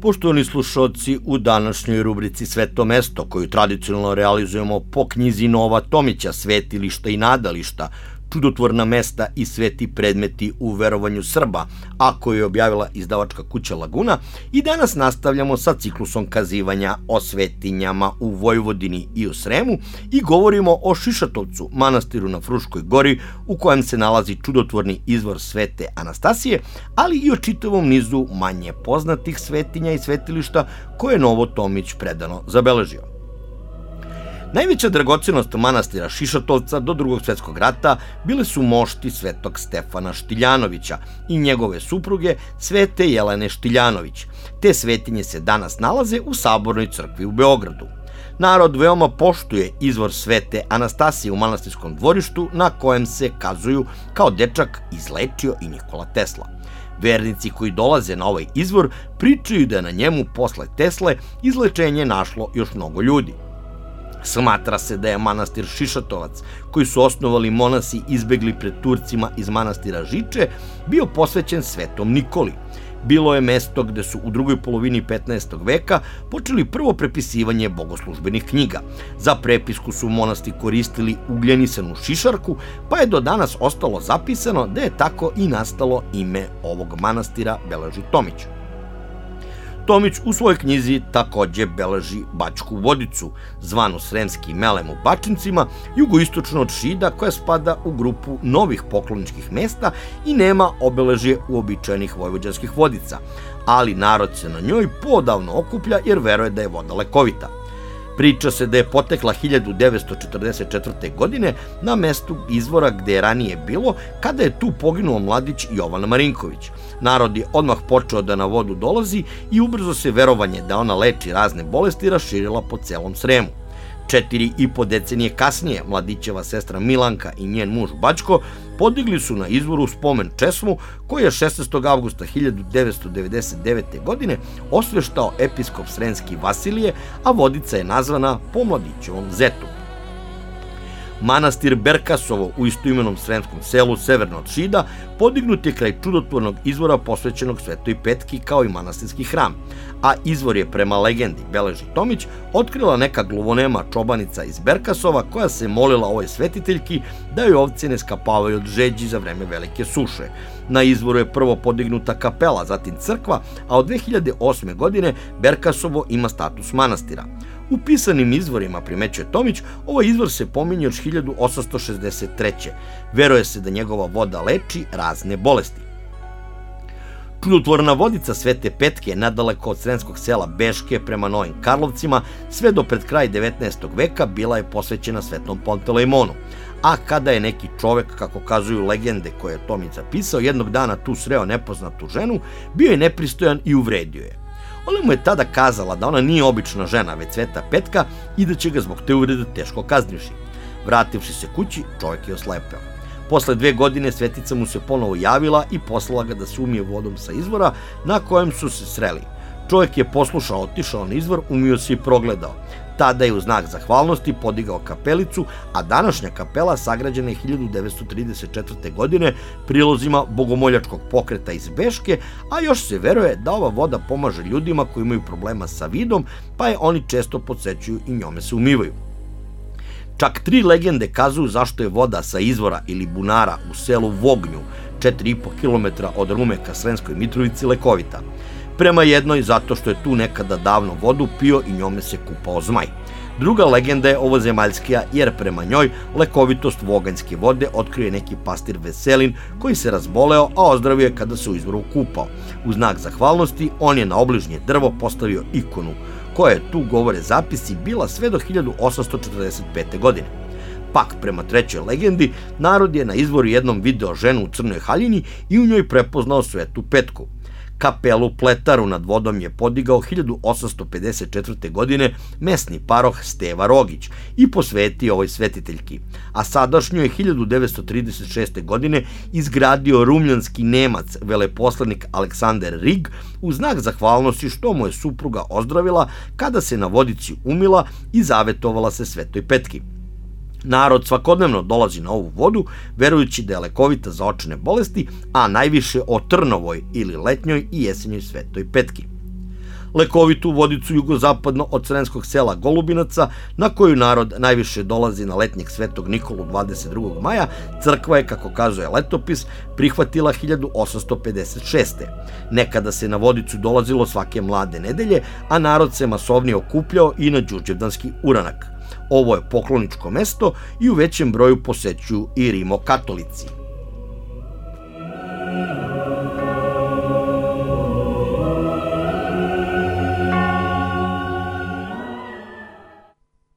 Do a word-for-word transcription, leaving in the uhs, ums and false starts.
Poštovani slušalci, u današnjoj rubrici Sveto mesto, koju tradicionalno realizujemo po knjizi Nova Tomića Svetilišta i nadališta, čudotvorna mesta i sveti predmeti u verovanju Srba, a koju je objavila izdavačka kuća Laguna, i danas nastavljamo sa ciklusom kazivanja o svetinjama u Vojvodini i u Sremu i govorimo o Šišatovcu, manastiru na Fruškoj gori u kojem se nalazi čudotvorni izvor Svete Anastasije, ali i o čitavom nizu manje poznatih svetinja i svetilišta koje je Novo Tomić predano zabeležio. Najveća dragocenost manastira Šišatovca do drugog svjetskog rata bile su mošti svetog Stefana Štiljanovića i njegove supruge Svete Jelene Štiljanović. Te svetinje se danas nalaze u Sabornoj crkvi u Beogradu. Narod veoma poštuje izvor Svete Anastasije u manastirskom dvorištu na kojem se kazuju kao dečak izlečio i Nikola Tesla. Vernici koji dolaze na ovaj izvor pričaju da je na njemu posle Tesle izlečenje našlo još mnogo ljudi. Smatra se da je manastir Šišatovac, koji su osnovali monasi izbegli pred Turcima iz manastira Žiče, bio posvećen Svetom Nikoli. Bilo je mesto gde su u drugoj polovini petnaestog veka počeli prvo prepisivanje bogoslužbenih knjiga. Za prepisku su monasti koristili ugljenisanu šišarku, pa je do danas ostalo zapisano da je tako i nastalo ime ovog manastira, beleži Tomić. Tomić u svojoj knjizi takođe beleži Bačku Vodicu, zvanu Sremski Melem u Bačincima, jugoistočno od Šida, koja spada u grupu novih pokloničkih mesta i nema obeležje uobičajenih vojvođanskih vodica, ali narod se na njoj poodavno okuplja jer veruje da je voda lekovita. Priča se da je potekla hiljadu devetsto četrdeset četvrte. godine na mestu izvora gde je ranije bilo, kada je tu poginuo mladić Jovan Marinković. Narod je odmah počeo da na vodu dolazi i ubrzo se verovanje da ona leči razne bolesti raširila po celom Sremu. Četiri i po decenije kasnije, mladićeva sestra Milanka i njen muž Bačko podigli su na izvoru spomen česmu koji je šesnaestog avgusta hiljadu devetsto devedeset devete. godine osveštao episkop Sremski Vasilije, a vodica je nazvana po mladićevom zetu. Manastir Berkasovo u istoimenom sremskom selu severno od Šida podignut je kraj čudotvornog izvora posvećenog Svetoj Petki kao i manastirski hram, a izvor je prema legendi, beleži Tomić, otkrila neka gluvonema čobanica iz Berkasova koja se molila ovoj svetiteljki da joj ovce ne skapavaju od žeđi za vreme velike suše. Na izvoru je prvo podignuta kapela, zatim crkva, a od dve hiljade osme. godine Berkasovo ima status manastira. U pisanim izvorima, primećuje Tomić, ovaj izvor se pominje još hiljadu osamsto šezdeset treće. Veruje se da njegova voda leči razne bolesti. Čudotvorna vodica Svete Petke nadaleko od sremskog sela Beške prema Novim Karlovcima sve do pred kraj devetnaestog. veka bila je posvećena Svetom Pantelejmonu, a kada je neki čovek, kako kazuju legende koje je Tomić zapisao, jednog dana tu sreo nepoznatu ženu, bio je nepristojan i uvredio je. Ona mu je tada kazala da ona nije obična žena, već Sveta Petka i da će ga zbog te uvrede teško kaznivši. Vrativši se kući, čovjek je oslepeo. Posle dve godine svetica mu se ponovo javila i poslala ga da se umije vodom sa izvora na kojem su se sreli. Čovjek je poslušao, otišao na izvor, umio se i progledao. Tada je u znak zahvalnosti podigao kapelicu, a današnja kapela sagrađena je hiljadu devetsto trideset četvrte. godine prilozima bogomoljačkog pokreta iz Beške, a još se veruje da ova voda pomaže ljudima koji imaju problema sa vidom, pa je oni često podsećuju i njome se umivaju. Čak tri legende kazuju zašto je voda sa izvora ili bunara u selu Vognju, četiri i po kilometra od Rume ka Sremskoj Mitrovici, lekovita. Prema jednoj, zato što je tu nekada davno vodu pio i njome se kupao zmaj. Druga legenda je ovozemaljskija, jer prema njoj lekovitost voganjske vode otkrio je neki pastir Veselin koji se razboleo, a ozdravio je kada se u izvoru kupao. U znak zahvalnosti on je na obližnje drvo postavio ikonu, koja je, tu govore zapisi, bila sve do hiljadu osamsto četrdeset pete. godine. Pak, prema trećoj legendi, narod je na izvoru jednom video ženu u crnoj haljini i u njoj prepoznao Svetu Petku. Kapelu Pletaru nad vodom je podigao hiljadu osamsto pedeset četvrte. godine mesni paroh Steva Rogić i posvetio ovoj svetiteljki, a sadašnju je hiljadu devetsto trideset šeste. godine izgradio rumljanski Nemac, veleposlanik Aleksandar Rig, u znak zahvalnosti što mu je supruga ozdravila kada se na vodici umila i zavetovala se Svetoj Petki. Narod svakodnevno dolazi na ovu vodu, verujući da je lekovita za očne bolesti, a najviše o Trnovoj ili letnjoj i jesenjoj Svetoj Petki. lekovitu vodicu jugozapadno od sremskog sela Golubinaca, na koju narod najviše dolazi na letnjeg Svetog Nikolu dvadeset drugog maja, crkva je, kako kazuje letopis, prihvatila hiljadu osamsto pedeset šeste. Nekada se na vodicu dolazilo svake mlade nedelje, a narod se masovnije okupljao i na đurđevdanski uranak. Ovo je pokloničko mesto i u većem broju posećuju i rimokatolici.